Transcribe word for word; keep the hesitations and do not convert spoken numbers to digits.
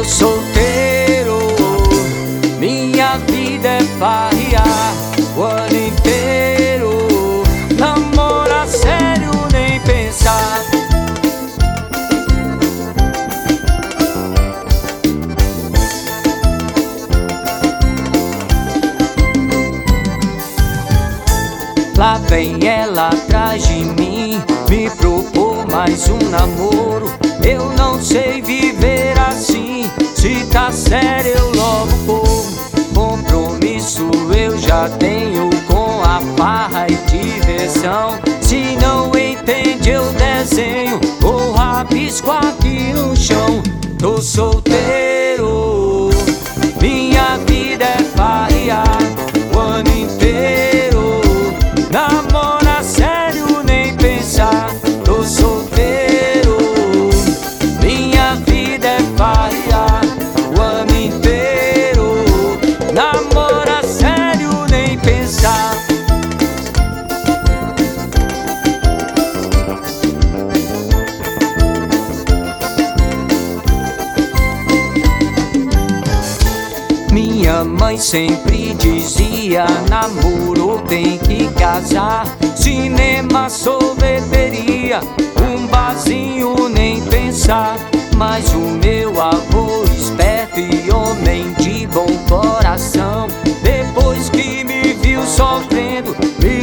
solteiro, minha vida é farrear o ano inteiro. Namora sério, nem pensar. Lá vem ela atrás de mim, me propor mais um namoro. Eu não sei viver assim, se tá sério eu logo corro. Compromisso eu já tenho com a farra e diversão. Se não entende eu desenho ou rabisco aqui no chão. Tô solteiro, minha vida é farrear o ano inteiro. Namora sério, nem pensar. Tô solteiro, minha vida é farrear o ano inteiro. Namora sério, nem pensar. Minha mãe sempre dizia: namoro tem que casar. Cinema, sorveteria, um barzinho, nem pensar. Mas o meu avô esperto e homem de bom coração, depois que me viu sofrendo, me